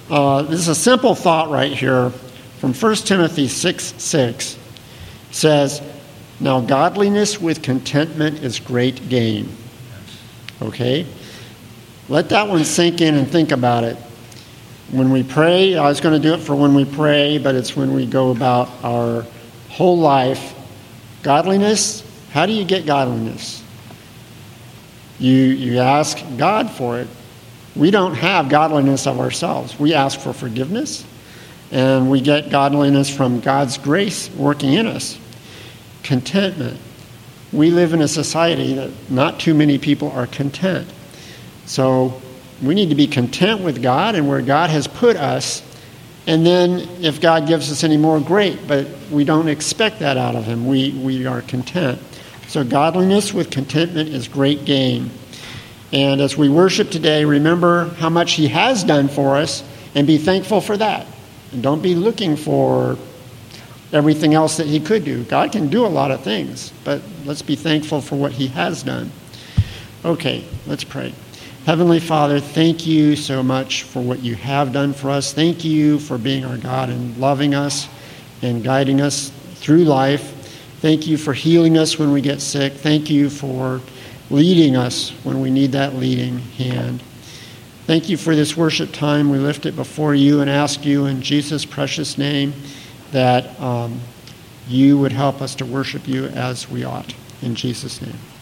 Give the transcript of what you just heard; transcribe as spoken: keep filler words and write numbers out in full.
Uh, this is a simple thought right here from First Timothy six six. It says, "Now godliness with contentment is great gain." Okay? Let that one sink in and think about it. When we pray, I was going to do it for when we pray, but it's when we go about our whole life. Godliness, how do you get godliness? You, you ask God for it. We don't have godliness of ourselves. We ask for forgiveness, and we get godliness from God's grace working in us. Contentment. We live in a society that not too many people are content. So we need to be content with God and where God has put us. And then if God gives us any more, great. But we don't expect that out of him. We, we are content. So godliness with contentment is great gain. And as we worship today, remember how much he has done for us and be thankful for that. And don't be looking for everything else that he could do. God can do a lot of things, but let's be thankful for what he has done. Okay, let's pray. Heavenly Father, thank you so much for what you have done for us. Thank you for being our God and loving us and guiding us through life. Thank you for healing us when we get sick. Thank you for leading us when we need that leading hand. Thank you for this worship time. We lift it before you and ask you in Jesus' precious name that um, you would help us to worship you as we ought. In Jesus' name.